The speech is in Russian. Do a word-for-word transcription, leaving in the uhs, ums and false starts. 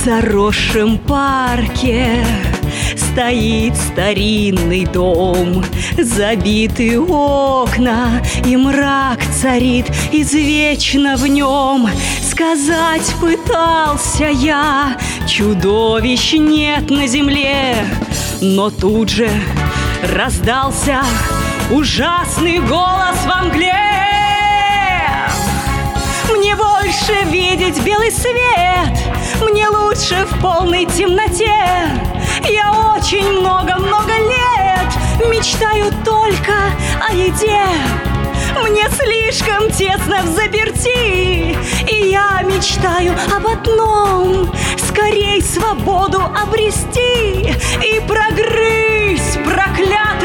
заросшем парке стоит старинный дом, забиты окна, и мрак царит извечно в нем. Сказать пытался я, чудовищ нет на земле, но тут же раздался ужасный голос во мгле. Мне больше видеть белый свет, мне лучше в полной темноте. Я очень много-много лет мечтаю только о еде. Мне слишком тесно взаперти, и я мечтаю об одном: скорей свободу обрести и прогрызть проклятый